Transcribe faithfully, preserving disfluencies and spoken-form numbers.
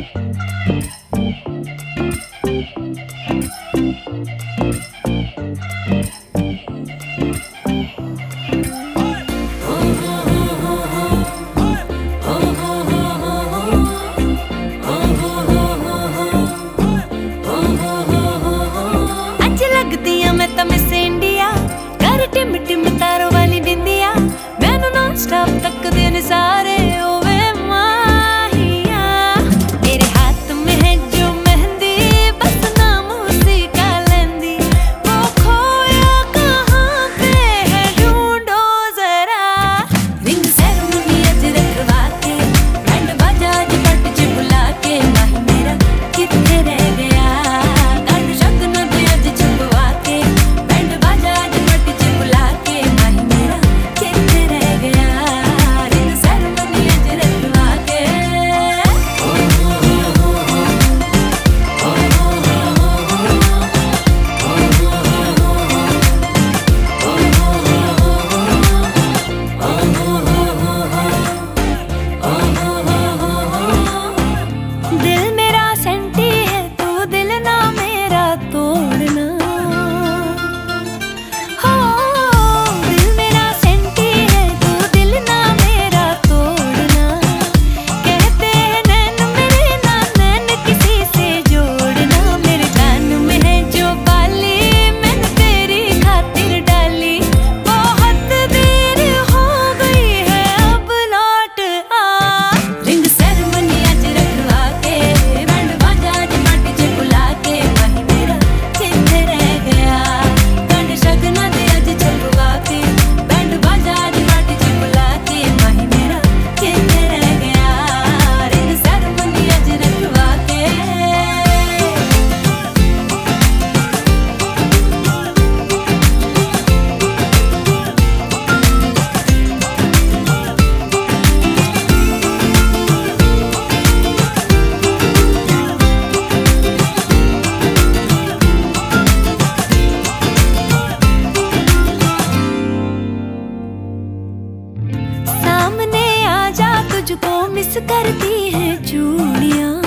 Stop तक दिन सारे ओवे माहिया, मेरे हाथ में है जो मेहंदी बस नाम उसी का लेंदी। वो खोया कहाँ पे है ढूंढो जरा, रिंग सेरेमनी अज रखवा के बैंड बाजा अज पट च बुला के माही मेरा किथे रह गया। गांड शगन दे अज छपवा के बैंड बाजा अज पट च बुला के माही मेरा किथे रह गया। दिल मेरा सेंटी है तू दिल ना मेरा तोड़ना, हो दिल मेरा सेंटी है तू दिल ना मेरा तोड़ना। कहते हैं नैन मेरे ना नैन किसी से जोड़ना, मेरे जान में है जो बाली मैंने तेरी खातिर डाली। बहुत देर हो गई है अब लौट आ, रिंग सेरेमनी अज रखवा के बैंड बाजा अज पट च बुला के माही मेरा किथे रह गया। गांड शगना दे अज छपवा के बैंड बाजा अज पट च बुला के माही मेरा किथे रह गया। रिंग सेरेमनी अज रखवा के। सामने आ जा तुझको मिस करती है चूड़ियां।